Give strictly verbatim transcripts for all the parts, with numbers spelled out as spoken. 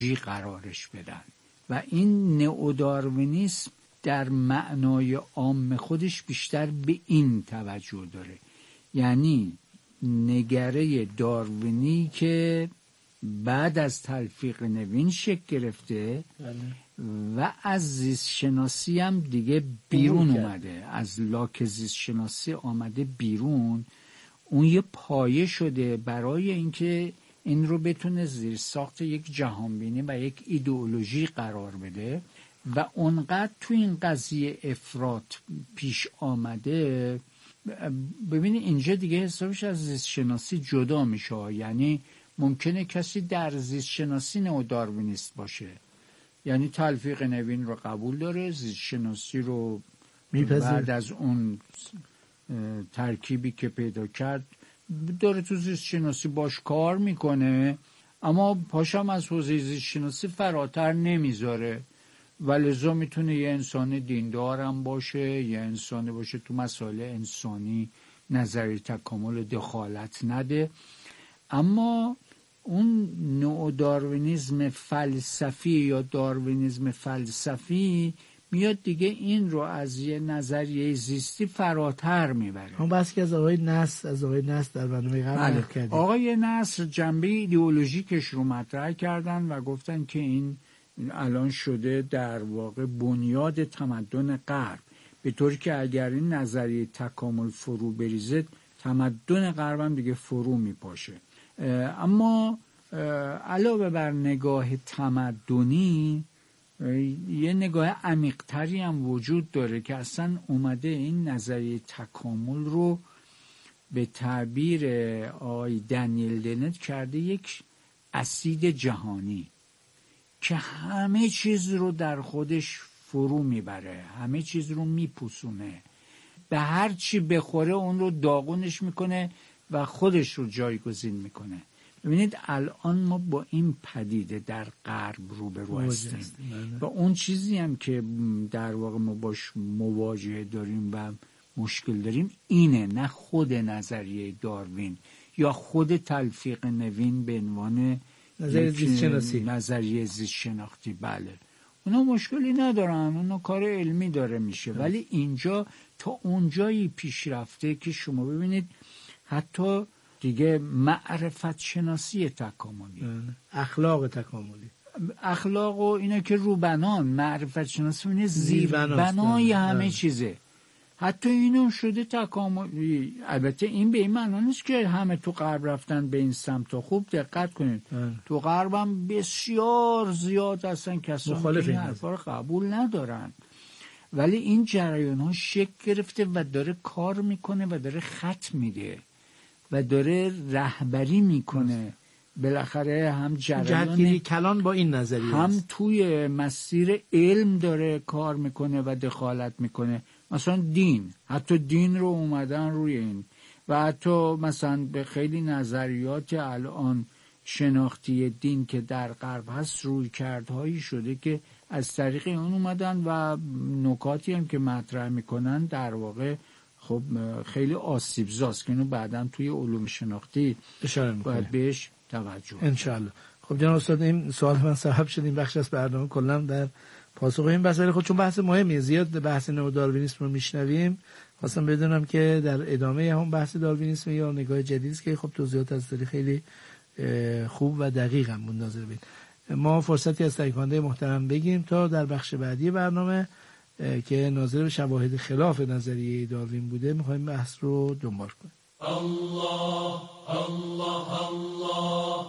قرارش بدن و این نئوداروینیسم در معنای عام خودش بیشتر به این توجه داره، یعنی نگره داروینی که بعد از تلفیق نوین شکل گرفته و از زیست شناسی هم دیگه بیرون اومده، از لاک زیست شناسی آمده بیرون. اون یه پایه شده برای اینکه این رو بتونه زیر ساخت یک جهانبینی و یک ایدئولوژی قرار بده و اونقدر تو این قضیه افراط پیش آمده. ببینید اینجا دیگه حسابش از زیست شناسی جدا میشه، یعنی ممکنه کسی در زیست شناسی نئوداروینیست باشه، یعنی تلفیق نوین رو قبول داره، زیست شناسی رو بعد از اون ترکیبی که پیدا کرد داره تو زیست شناسی باش کار میکنه، اما پاشم از حوزه زیست شناسی فراتر نمیذاره و لذا میتونه یه انسان دیندارم باشه، یه انسان باشه تو مسائل انسانی نظری تکامل دخالت نده. اما اون نوع داروینیسم فلسفی یا داروینیسم فلسفی میاد دیگه این رو از یه نظریه زیستی فراتر میبره. اون بس که از آقای نصر از آقای نصر در برنامه قبل کردیم. آقای نصر جنبه ایدئولوژیکش رو مطرح کردن و گفتن که این الان شده در واقع بنیاد تمدن غرب، به طوری که اگر این نظریه تکامل فرو بریزه تمدن غرب هم دیگه فرو میپاشه. اما علاوه بر نگاه تمدنی یه نگاه عمیق‌تری هم وجود داره که اصلا اومده این نظریه تکامل رو به تعبیر آقای دنیل دنت کرده یک اسید جهانی که همه چیز رو در خودش فرو میبره، همه چیز رو میپوسونه، به هر چی بخوره اون رو داغونش میکنه و خودش رو جایگزین میکنه. ببینید الان ما با این پدیده در غرب روبرو هستیم و اون چیزی هم که در واقع ما باش مواجهه داریم و مشکل داریم اینه، نه خود نظریه داروین یا خود تلفیق نوین به عنوان نظریه زیست شناسی. نظریه زیست شناختی. بله اونا مشکلی ندارن، اونا کار علمی داره میشه، ولی اینجا تا اونجایی پیش رفته که شما ببینید حتی دیگه معرفت شناسی تکاملی، اخلاق تکاملی، اخلاق و اینه که روبنان، معرفت شناسی اینه زیربنای همه چیزه. حتی اینو شده تکاملی. البته این به این معنی نیست که همه تو غرب رفتن به این سمت. خوب دقت کنید اه. تو غرب هم بسیار زیاد هستن کسانی که این حرفا رو قبول ندارن، ولی این جریان ها شکل گرفته و داره کار میکنه و داره خط میده و داره رهبری میکنه. بالاخره هم جریان کلان با این نظریه هم است. توی مسیر علم داره کار میکنه و دخالت میکنه. مثلا دین، حتی دین رو اومدن روی این و حتی مثلا به خیلی نظریات الان شناختی دین که در غرب هست روی کردهایی شده که از طریق اون اومدن و نکاتی هم که مطرح میکنن در واقع خب خیلی آسیبزاست که اینو بعداً توی علوم شناختی اشاره میکنه باید بهش توجه انشالله. خب جناب استاد این سوال من صاحب شدیم بخش از برنامه کلا در پاسخ این مسئله خود چون بحث مهمیه، زیاد بحث نئوداروینیسم رو میشنویم، خواستم بدونم که در ادامه هم بحث داروینیسم یا نگاه جدیدی است که خب توضیحات از طریق خیلی خوب و دقیق هم منتظر بید. ما فرصتی از تهیه‌کننده محترم بگیم تا در بخش بعدی برنامه که ناظر به شواهد خلاف نظریه داروین بوده میخوایم بحث رو دنبال کنیم. الله الله الله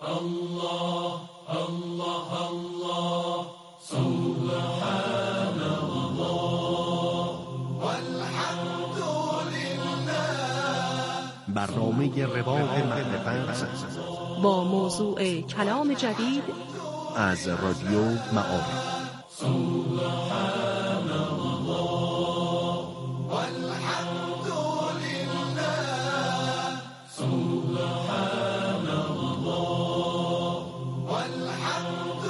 الله الله الله سبحان الله والحمد لله. برنامه رواق معرفت با موضوع کلام جدید از رادیو معارف. سبحان الله والحمد لله. سبحان الله والحمد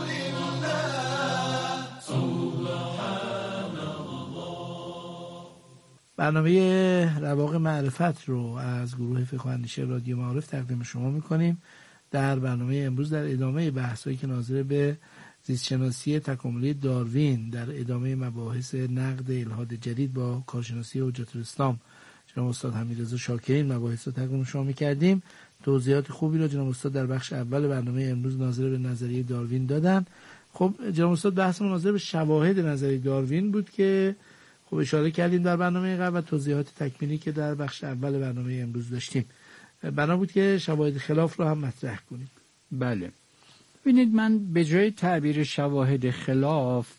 لله. سبحان الله. برنامه رواق معرفت رو از گروه فقه و اندیشه رادیو معارف تقدیم شما میکنیم در برنامه امروز در ادامه بحثایی که ناظر به زیستشناسی تکاملی داروین در ادامه مباحث نقد الحاد جدید با کارشناسی حجت الاسلام جناب استاد حمیدرضا شاکرین مباحث رو تقدیم شما می‌کردیم. توضیحات خوبی رو جناب استاد در بخش اول برنامه امروز ناظر به نظریه داروین دادن. خب جناب استاد بحث ناظر به شواهد نظریه داروین بود که خب اشاره کردیم در برنامه قبل و توضیحات تکمیلی که در بخش اول برنامه امروز داشتیم. بنا بود که شواهد خلاف رو هم مطرح کنیم. بله، ببینید من به جای تعبیر شواهد خلاف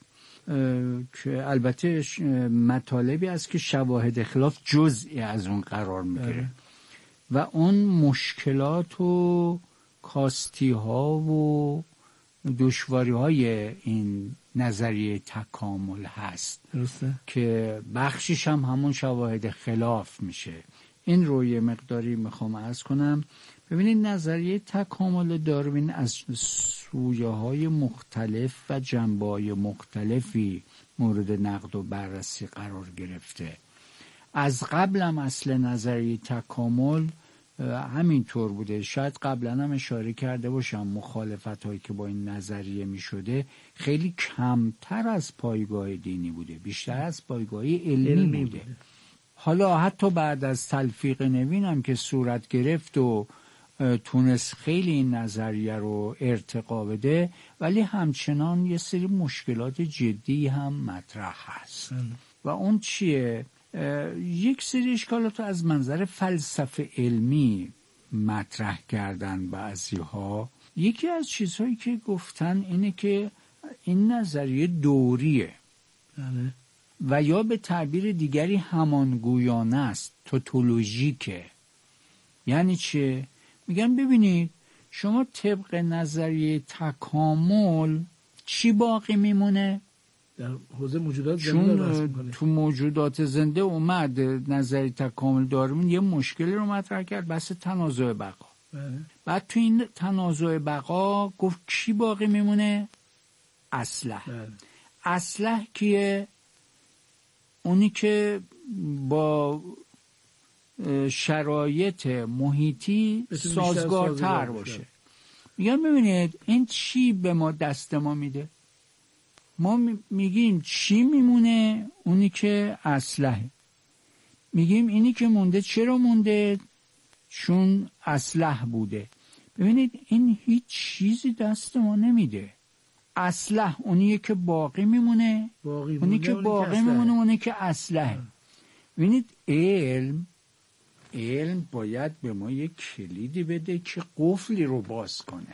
که البته مطالبی است که شواهد خلاف جزئی از اون قرار میگیره و اون مشکلات و کاستی ها و دشواری های این نظریه تکامل هست درسته؟ که بخشش هم همون شواهد خلاف میشه. این رو یه مقداری میخوام عرض کنم. ببینید نظریه تکامل داروین از سویه های مختلف و جنبه های مختلفی مورد نقد و بررسی قرار گرفته. از قبل هم اصل نظریه تکامل همینطور بوده. شاید قبلا هم اشاره کرده باشم مخالفت هایی که با این نظریه می شده خیلی کمتر از پایگاه دینی بوده، بیشتر از پایگاه علمی, علمی بوده. بوده. حالا حتی بعد از تلفیق نوین هم که صورت گرفت و تونست خیلی این نظریه رو ارتقا بده، ولی همچنان یه سری مشکلات جدی هم مطرح هست. و اون چیه؟ یک سری اشکالات رو از منظر فلسفه علمی مطرح کردن بعضی ها. یکی از چیزهایی که گفتن اینه که این نظریه دوریه و یا به تعبیر دیگری همانگویانه است، توتولوژیکه. یعنی چه؟ میگن ببینید شما طبق نظریه تکامل چی باقی میمونه؟ در حوزه موجودات زنده چون تو موجودات زنده اومد نظریه تکامل داروین یه مشکلی رو مطرح کرد، بحث تنازع بقا. بله. بعد تو این تنازع بقا گفت چی باقی میمونه؟ اصلح. بله. اصلح کیه؟ اونی که با شرایط محیطی سازگارتر باشه. میگم ببینید این چی به ما دست ما میده؟ ما میگیم چی میمونه؟ اونی که اصلحه. میگیم اینی که مونده چرا مونده؟ چون اصلح بوده. ببینید این هیچ چیزی دست ما نمیده. اصلح اونیه که باقی میمونه، باقی اونی که باقی میمونه اونی که اصلحه. ببینید علم علم باید به ما یک کلیدی بده که قفلی رو باز کنه.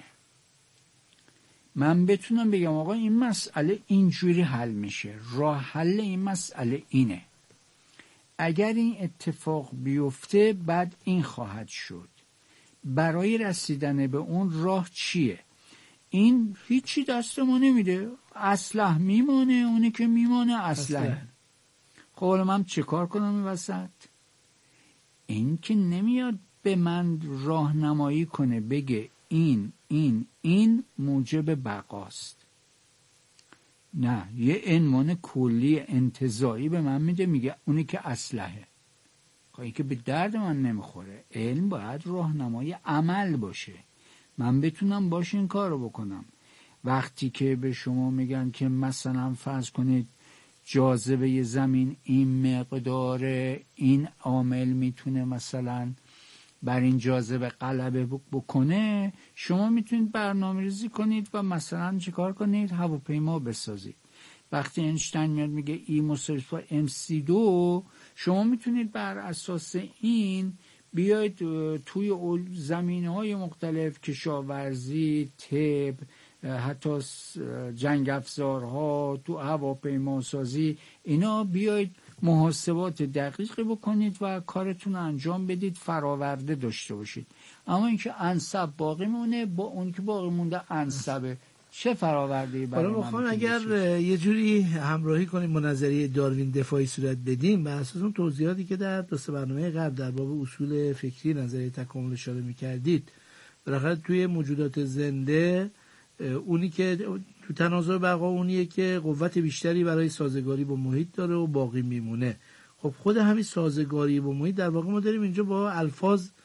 من بتونم بگم آقا این مسئله اینجوری حل میشه، راه حل این مسئله اینه، اگر این اتفاق بیفته بعد این خواهد شد، برای رسیدن به اون راه چیه؟ این هیچی دست ما نمیده، اصلح میمونه، اونی که میمونه اصلح. خب حالا من چه کار کنم این وسط؟ این که نمیاد به من راهنمایی کنه بگه این این این موجب بقاست. نه، یه عنوان کلی انتزاعی به من میده، میگه اونی که اصلحه. خب این که به درد من نمیخوره. علم باید راهنمای عمل باشه، من بتونم باش این کار رو بکنم. وقتی که به شما میگن که مثلا فرض کنید جاذبه زمین این مقدار، این عامل میتونه مثلا بر این جاذبه غلبه بکنه، شما میتونید برنامه‌ریزی کنید و مثلا چیکار کنید؟ هواپیما بسازید. وقتی اینشتین میاد میگه ای مساوی با ام سی دو، شما میتونید بر اساس این بیاید توی زمینه‌های مختلف، کشاورزی، طب، حتی جنگ افزارها، تو هواپیما سازی، اینا بیاید محاسبات دقیقی بکنید و کارتون انجام بدید، فراورده داشته باشید. اما اینکه انسب باقی مونه، با اون که باقی مونده انسبه، چه فراورده‌ای برای من میتونه؟ اگر یه جوری همراهی کنیم با نظریه داروین دفاعی صورت بدیم، بر اساس اون توضیحاتی که در دو سه برنامه قبل در باب اصول فکری نظریه تکامل اشاره می‌کردید، بالاخره توی موجودات زنده اونی که تو تناظر بقا اونیه که قوت بیشتری برای سازگاری با محیط داره و باقی میمونه. خب خود همین سازگاری با محیط در واقع ما داریم اینجا با الفاظ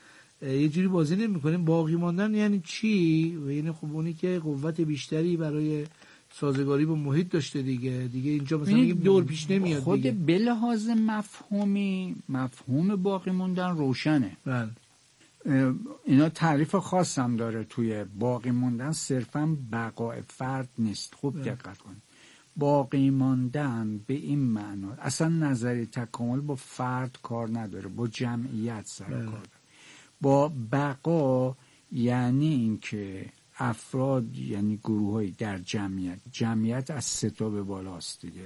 یه جوری بازی نمی‌کنیم. باقی ماندن یعنی چی؟ و یعنی خب اونی که قوت بیشتری برای سازگاری با محیط داشته دیگه دیگه اینجا مثلا میگیم دور پیش نمیاد خود دیگه. به لحاظ مفهومی مفهوم باقی موندن روشنه. بله. اینا تعریف خاصم داره توی باقی موندن، صرفا بقای فرد نیست. خوب دقت کنید. باقی ماندن به این معنا اصلا نظری تکامل با فرد کار نداره، با جمعیت سر کار داره. با بقا یعنی اینکه افراد یعنی گروه‌های در جمعیت، جمعیت از سه تا به بالاست دیگه،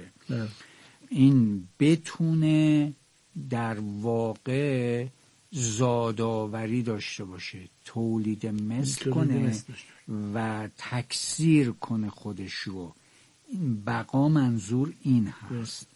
این بتونه در واقع زادآوری داشته باشه، تولید مثل کنه و تکثیر کنه خودش رو. این بقا منظور این هست.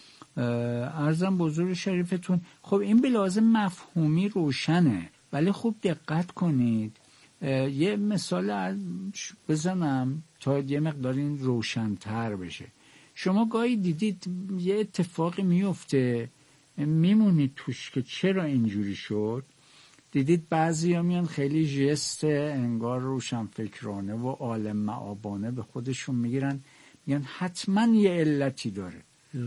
عرضم بزرگ شریفتون، خب این به لحاظ مفهومی روشنه، ولی خوب دقت کنید. یه مثال بزنم تا یه مقدار این روشن‌تر بشه. شما گاهی دیدید یه اتفاقی میفته میمونید توش که چرا اینجوری شد. دیدید بعضی ها میان خیلی جست انگار روشنفکرانه و عالم معابانه به خودشون میگیرن، میگن حتما یه علتی داره.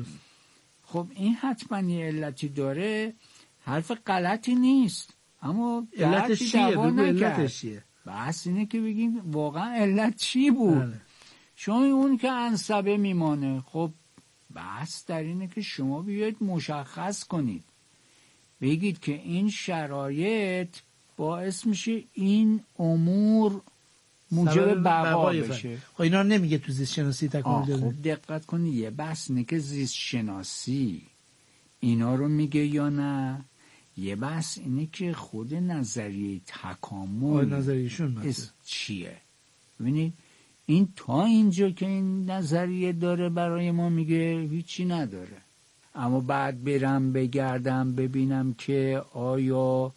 خب این حتما یه علتی داره حرف غلطی نیست، اما علتش چیه؟ بگو علتش چیه؟ بس اینه که بگیم واقعا علت چی بود. بله. شما اون که انسبه میمانه، خب بس در اینه که شما بیاید مشخص کنید، بگید که این شرایط باعث میشه این امور موجب بقا بشه. خب اینا نمیگه تو زیست شناسی تکامل داره. خب دقت کنید، یه بحث اینه که زیست شناسی اینا رو میگه یا نه. یه بحث اینه که خود نظریه تکامل نظریشون چیه. ببینید این تا اینجا که این نظریه داره برای ما میگه هیچی نداره، اما بعد برم بگردم ببینم که آیا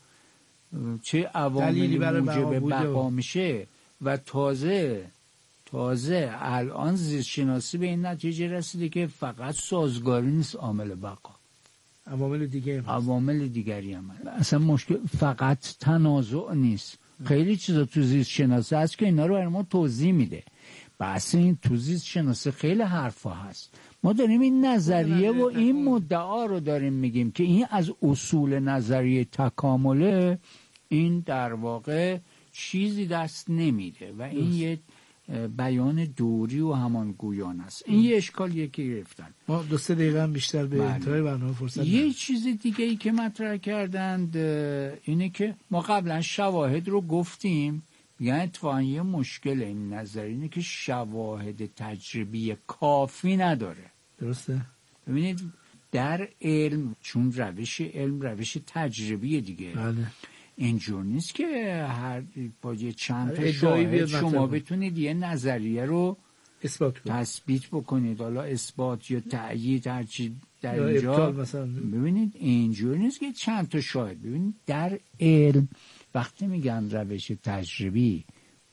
چه عواملی موجب بقا میشه و تازه تازه الان زیست شناسی به این نتیجه رسیده که فقط سازگاری نیست عامل بقا، عوامل دیگه هم عوامل دیگری هم هست. اصلا مشکل فقط تنازع نیست، خیلی چیزا تو زیست شناسی هست که اینا رو برای ما توضیح میده. بس این تو زیست شناسی خیلی حرفا هست. ما داریم این نظریه و این مدعا رو داریم میگیم که این از اصول نظریه تکامله، این در واقع چیزی دست نمیده و این یه بیان دوری و همان گویان است. این یه اشکالیه که گرفتن. ما دو سه دقیقه هم بیشتر به انتهای برنامه فرصت یه چیز دیگه ای که مطرح کردند اینه که ما قبلا شواهد رو گفتیم، میگن اتفاقا یه مشکل این نظر اینه که شواهد تجربی کافی نداره. درسته؟ ببینید در علم، چون روش علم روش تجربی دیگه، بله، اینجور نیست که هر با یه چند تا شاهد شما بتونید یه نظریه رو اثبات کنید، تثبیت بکنید، حالا اثبات یا تأیید هر چی در اینجا. ببینید اینجور نیست که چند تا شاهد. ببینید در علم وقتی میگن روش تجربی،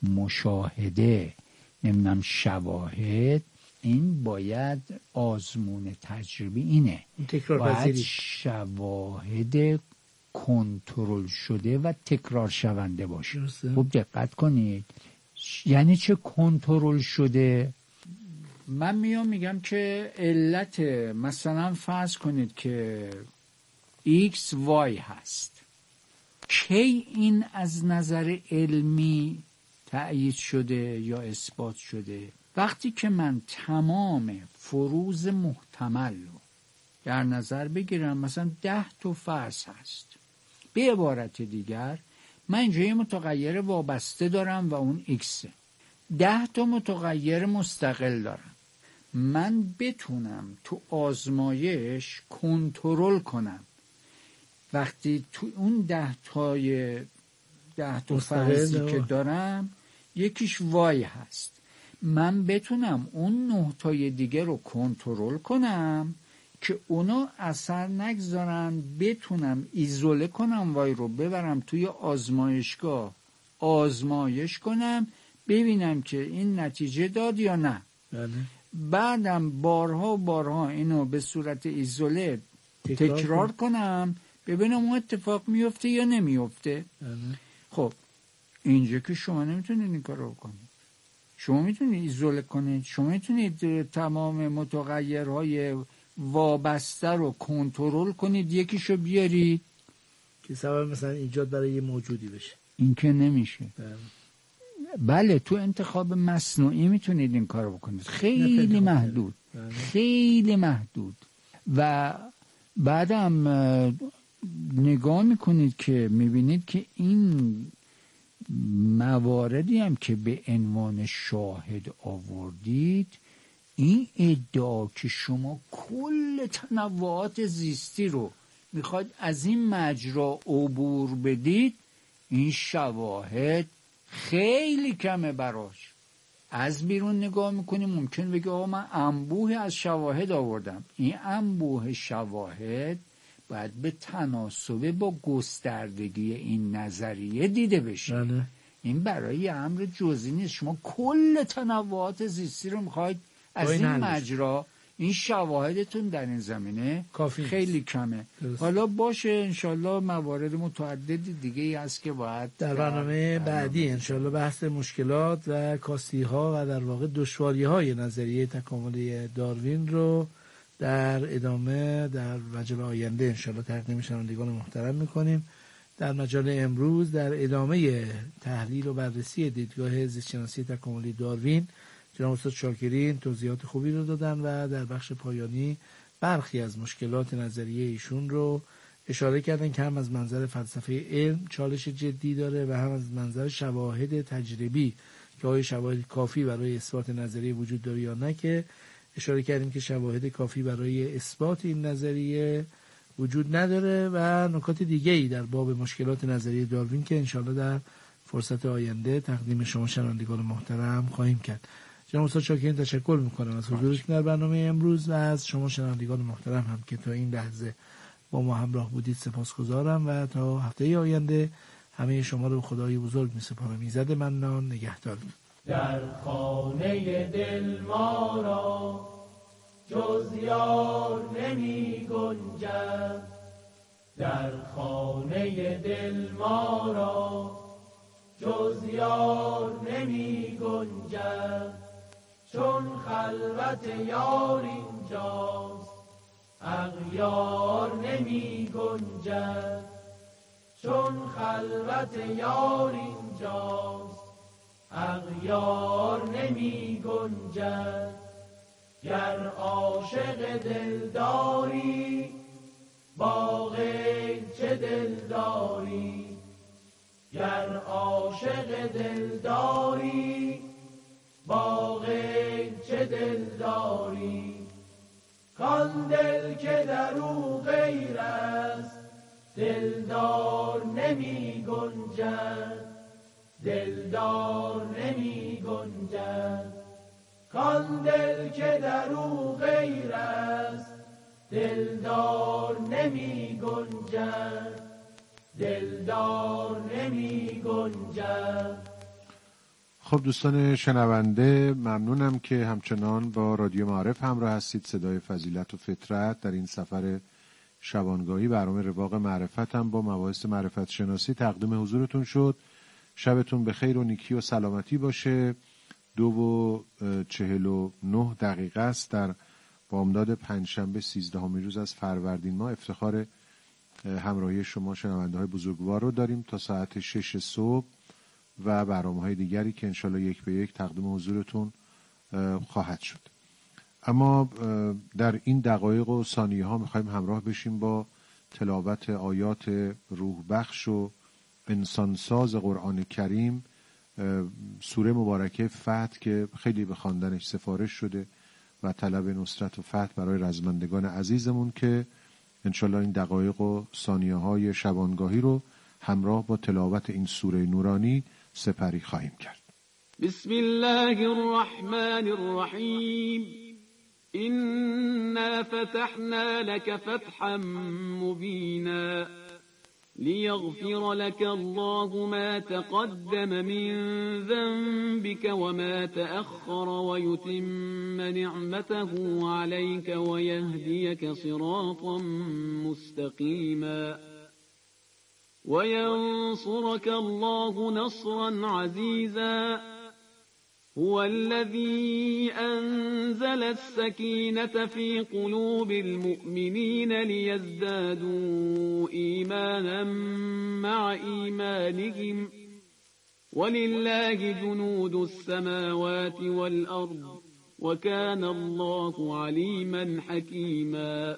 مشاهده، نمیدونم شواهد، این باید آزمون تجربی اینه، باید شواهد کنترل شده و تکرار شونده باشه. خوب دقت کنید، یعنی چه کنترل شده؟ من میام میگم که علت، مثلا فرض کنید که ایکس وای هست، کی این از نظر علمی تأیید شده یا اثبات شده؟ وقتی که من تمام فروض محتمل رو در نظر بگیرم، مثلا ده تا فرض هست. به عبارت دیگر من اینجا یه متغیر وابسته دارم و اون ایکسه، ده تا متغیر مستقل دارم. من بتونم تو آزمایش کنترل کنم وقتی تو اون ده تای ده تا فرضی که دارم یکیش وای هست، من بتونم اون نه تای دیگه رو کنترل کنم که اونا اثر نگذارن، بتونم ایزوله کنم وای رو، ببرم توی آزمایشگاه آزمایش کنم ببینم که این نتیجه داد یا نه. بله. بعدم بارها و بارها اینو به صورت ایزوله تکرار, تکرار کنم ببینم اون اتفاق میفته یا نمیفته. خب اینجا که شما نمیتونید این کار رو کنید، شما میتونید ایزوله کنید، شما میتونید تمام متغیرهای وابسته رو کنترل کنید، یکیشو بیارید که سبب مثلا ایجاد برای یه موجودی بشه. این که نمیشه. بله, بله تو انتخاب مصنوعی میتونید این کار بکنید، خیلی محدود. بله. خیلی محدود. و بعدم نگاه میکنید که میبینید که این مواردی هم که به عنوان شاهد آوردید، این ادعا که شما کل تنوعات زیستی رو میخواید از این مجرا عبور بدید، این شواهد خیلی کمه براش. از بیرون نگاه میکنیم ممکن بگه آقا من انبوه از شواهد آوردم. این انبوه شواهد باید به تناسب با گستردگی این نظریه دیده بشه. بله. این برای امر جزئی نیست. شما کل تنوعات زیستی رو میخواید از این مجرا، این شواهدتون در این زمینه کافی خیلی نیست. کمه. درست. حالا باشه انشالله موارد متعددی دیگه ای هست که باید در برنامه بعدی انشالله بحث مشکلات و کاستی ها و در واقع دشواری های نظریه تکاملی داروین رو در ادامه در مجال آینده انشالله تقدیم شنوندگان محترم میکنیم. در مجال امروز در ادامه تحلیل و بررسی دیدگاه زیستشناسی تکاملی داروین، جناب استاد شاکرین توضیحات خوبی رو دادن و در بخش پایانی برخی از مشکلات نظریه ایشون رو اشاره کردن که هم از منظر فلسفه علم چالش جدی داره و هم از منظر شواهد تجربی که آیا شواهد کافی برای اثبات نظریه وجود داره یا نه، که اشاره کردیم که شواهد کافی برای اثبات این نظریه وجود نداره و نکات دیگه ای در باب مشکلات نظریه داروین که انشاءالله در فرصت آینده تقدیم شما شنوندگان محترم خواهیم کرد. جناب استاد شاکرین تشکر میکنم از حضورتون در برنامه امروز و از شما شنوندگان محترم هم که تا این لحظه با ما همراه بودید سپاسگزارم و تا هفته آینده همه شما رو به خدای بزرگ میسپارم. ایزد منان نگهدارتون. در خانه دل ما را جز یار نمی گنجد، در خانه دل ما را جز یار نمی گنجد، چون خلوت یار اینجاست اغیار نمی گنجد، چون خلوت یار اینجاست اغیار نمی گنجد. گر عاشق دلداری با غیر چه دلداری، گر عاشق دلداری با غیر چه دلداری، کان دل که در او غیر است دلدار نمی گنجد، دلدار نمی گنجد، کان دل که در او غیر است دلدار نمی گنجد، دلدار نمی گنجد. خب دوستان شنونده، ممنونم که همچنان با رادیو معارف همراه هستید. صدای فضیلت و فطرت در این سفر شبانگاهی برنامه رواق معرفت هم با مباحث معرفت شناسی تقدیم حضورتون شد. شبتون به خیر و نیکی و سلامتی باشه. دو و چهل و نه دقیقه است در بامداد پنجشنبه سیزدهمین روز از فروردین ماه. افتخار همراهی شما شنونده های بزرگوار رو داریم تا ساعت شش صبح و برنامه های دیگری که انشالله یک به یک تقدیم حضورتون خواهد شد. اما در این دقایق و ثانیه ها میخوایم همراه بشیم با تلاوت آیات روح بخش و انسانساز قرآن کریم، سوره مبارکه فتح که خیلی به خواندنش سفارش شده و طلب نصرت و فتح برای رزمندگان عزیزمون که انشالله این دقایق و ثانیه های شبانگاهی رو همراه با تلاوت این سوره نورانی سپری خواهیم کرد. بسم الله الرحمن الرحیم. إنا فتحنا لك فتحا مبينا ليغفر لك الله ما تقدم من ذنبك وما تأخر ويتم نعمته عليك ويهديك صراطا مستقيما وينصرك الله نصرا عزيزا هو الذي أنزل السكينة في قلوب المؤمنين ليزدادوا إيمانا مع إيمانهم ولله جنود السماوات والأرض وكان الله عليما حكيما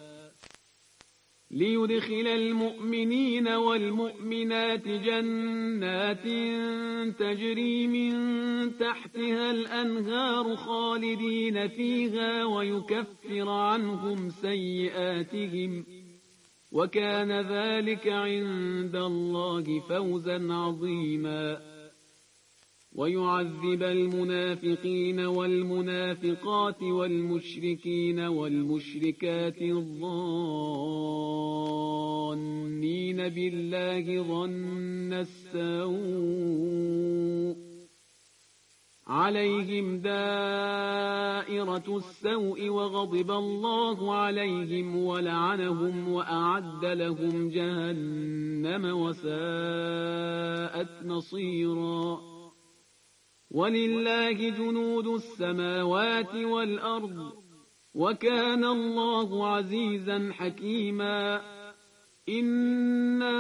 ليدخل المؤمنين والمؤمنات جنات تجري من تحتها الأنهار خالدين فيها ويكفر عنهم سيئاتهم وكان ذلك عند الله فوزا عظيما ويعذب المنافقين والمنافقات والمشركين والمشركات الظانين بالله ظن السوء عليهم دائرة السوء وغضب الله عليهم ولعنهم وأعد لهم جهنم وساءت مصيرا ولله جنود السماوات والأرض وكان الله عزيزا حكيما إنا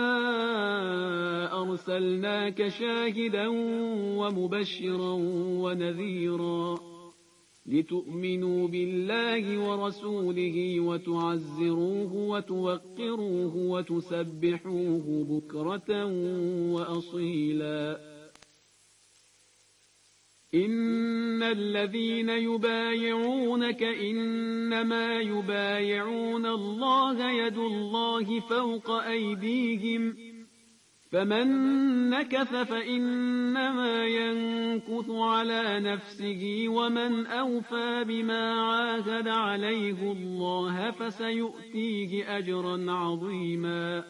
أرسلناك شاهدا ومبشرا ونذيرا لتؤمنوا بالله ورسوله وتعزروه وتوقروه وتسبحوه بكرة وأصيلا إن الذين يبايعونك إنما يبايعون الله يد الله فوق أيديهم فمن نكث فإنما ينكث على نفسه ومن أوفى بما عاهد عليه الله فسيؤتيه أجرا عظيما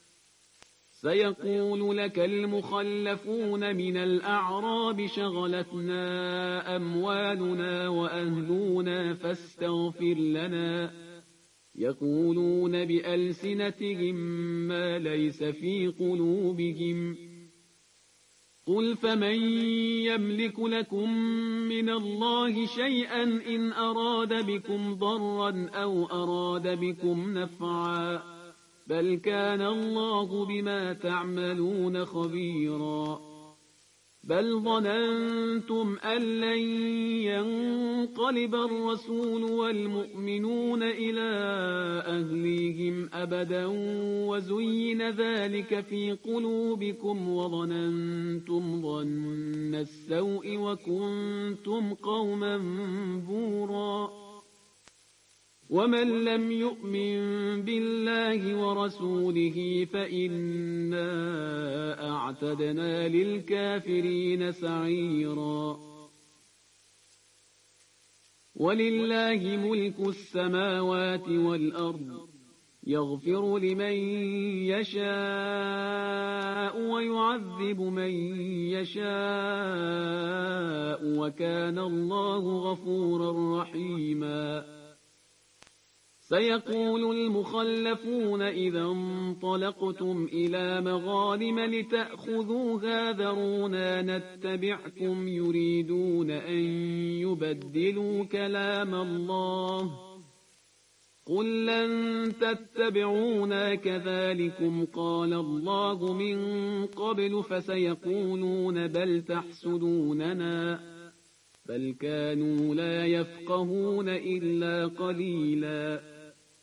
سيقول لك المخلفون من الأعراب شغلتنا أموالنا وأهلنا فاستغفر لنا يقولون بألسنتهم ما ليس في قلوبهم قل فمن يملك لكم من الله شيئا إن أراد بكم ضرا أو أراد بكم نفعا بل كان الله بما تعملون خبيرا بل ظننتم أن لن ينقلب الرسول والمؤمنون إلى أهليهم أبدا وزين ذلك في قلوبكم وظننتم ظن السوء وكنتم قوما بورا ومن لم يؤمن بالله ورسوله فإنا أعتدنا للكافرين سعيرا ولله ملك السماوات والأرض يغفر لمن يشاء ويعذب من يشاء وكان الله غفورا رحيما سيقول المخلفون إذا انطلقتم إلى مغانم لتأخذوها ذرونا نتبعكم يريدون أن يبدلوا كلام الله قل لن تتبعونا كذلكم قال الله من قبل فسيقولون بل تحسدوننا بل كانوا لا يفقهون إلا قليلا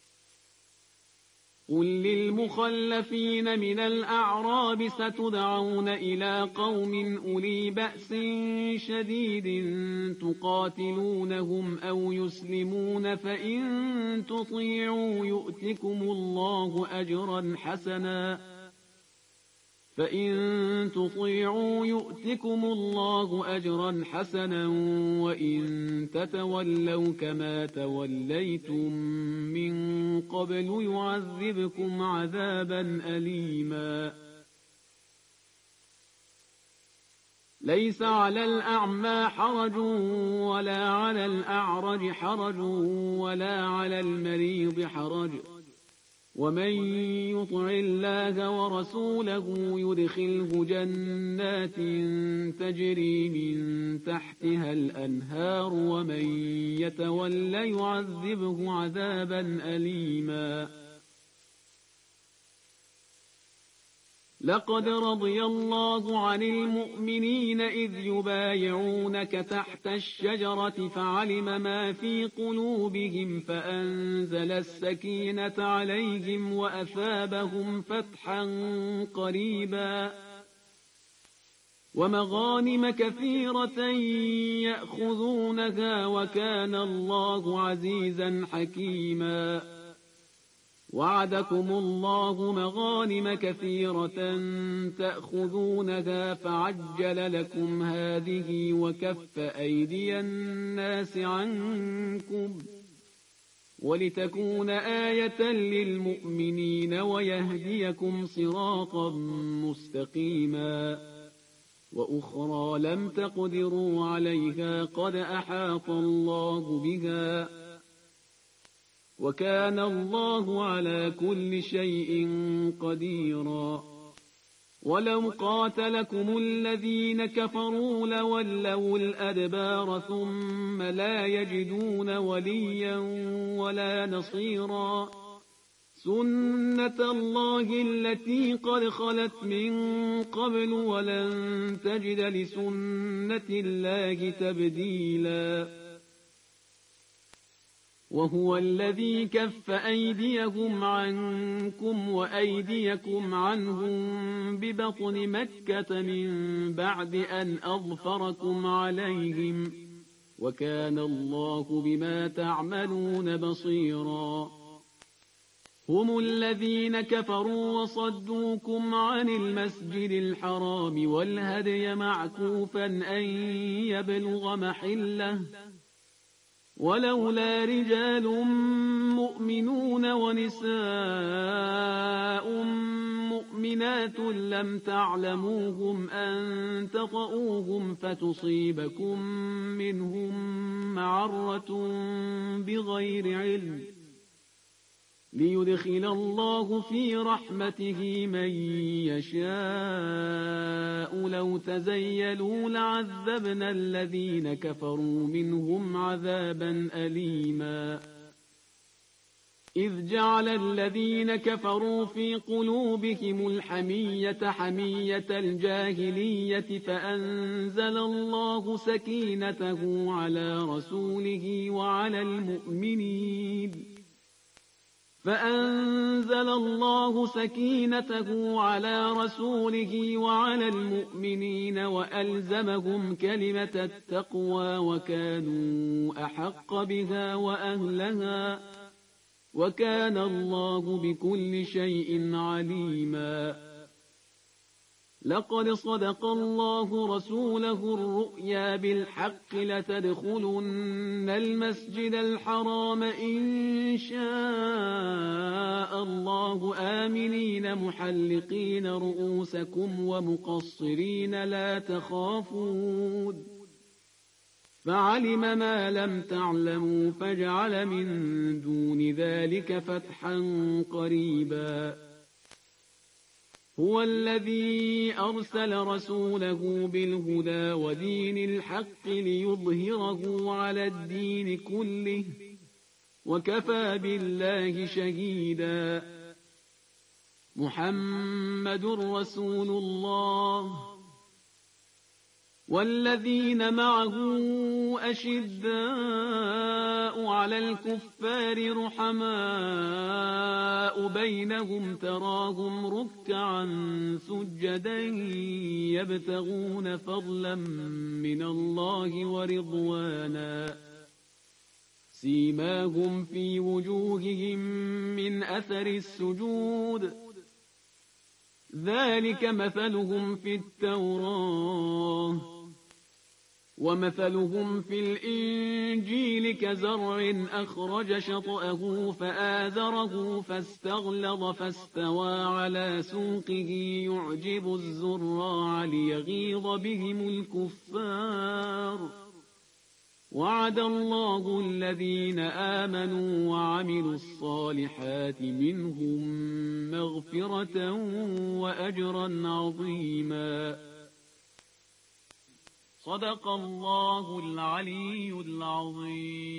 قل للمخلفين من الأعراب ستدعون إلى قوم أولي بأس شديد تقاتلونهم أو يسلمون فإن تطيعوا يؤتكم الله أجرا حسنا فإن تطيعوا يؤتكم الله أجرا حسنا وإن تتولوا كما توليتم من قبل يعذبكم عذابا أليما. ليس على الأعمى حرج ولا على الأعرج حرج ولا على المريض حرج ومن يطع الله ورسوله يدخله جنات تجري من تحتها الأنهار ومن يتولى يعذبه عذابا أليما. لقد رضي الله عن المؤمنين إذ يبايعونك تحت الشجرة فعلم ما في قلوبهم فأنزل السكينة عليهم وأثابهم فتحا قريبا ومغانم كثيرة يأخذونها وكان الله عزيزا حكيما. وعدكم الله مغانم كثيرة تأخذونها فعجل لكم هذه وكف أيدي الناس عنكم ولتكون آية للمؤمنين ويهديكم صراطا مستقيما. وأخرى لم تقدروا عليها قد أحاط الله بها وكان الله على كل شيء قديرا. ولو قاتلكم الذين كفروا لولوا الأدبار ثم لا يجدون وليا ولا نصيرا. سنة الله التي قد خلت من قبل ولن تجد لسنة الله تبديلا. وهو الذي كف أيديهم عنكم وأيديكم عنهم ببطن مكة من بعد أن أظفركم عليهم وكان الله بما تعملون بصيرا. هم الذين كفروا وصدوكم عن المسجد الحرام والهدي معكوفا أن يبلغ محله ولولا رجال مؤمنون ونساء مؤمنات لم تعلموهم أن تطؤوهم فتصيبكم منهم معرة بغير علم ليدخل الله في رحمته من يشاء. لو تزيلوا لعذبنا الذين كفروا منهم عذابا أليما. إذ جعل الذين كفروا في قلوبهم الحمية حمية الجاهلية فأنزل الله سكينته على رسوله وعلى المؤمنين فأنزل الله سكينته على رسوله وعلى المؤمنين وألزمهم كلمة التقوى وكانوا أحق بها وأهلها وكان الله بكل شيء عليما. لقد صدق الله رسوله الرؤيا بالحق لتدخلن المسجد الحرام إن شاء الله آمنين محلقين رؤوسكم ومقصرين لا تخافون فعلم ما لم تعلموا فجعل من دون ذلك فتحا قريبا. هو الذي أرسل رسوله بالهدى ودين الحق ليظهره على الدين كله وكفى بالله شهيدا. محمد رسول الله والذين معه أشداء على الكفار رحماء بينهم تراهم ركعا سجدا يبتغون فضلا من الله ورضوانا سيماهم في وجوههم من أثر السجود ذلك مثلهم في التوراة ومثلهم في الإنجيل كزرع أخرج شطأه فآزره فاستغلظ فاستوى على سوقه يعجب الزراع ليغيظ بهم الكفار وعد الله الذين آمنوا وعملوا الصالحات منهم مغفرة وأجرا عظيما. صدق الله العلي العظيم.